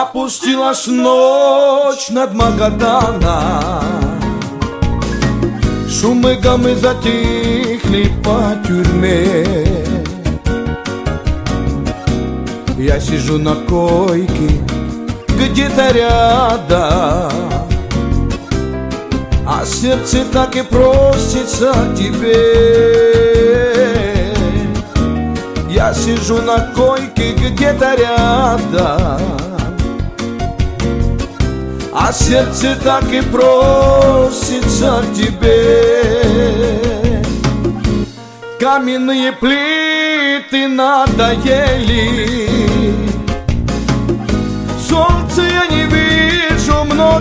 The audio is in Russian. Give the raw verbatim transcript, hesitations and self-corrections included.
Опустилась ночь над Магаданом, шумы гаммы затихли по тюрьме. Я сижу на койке где-то рядом, а сердце так и просится к тебе. Я сижу на койке где-то рядом, а сердце так и просится к тебе. Каменные плиты надоели, солнца я не вижу много.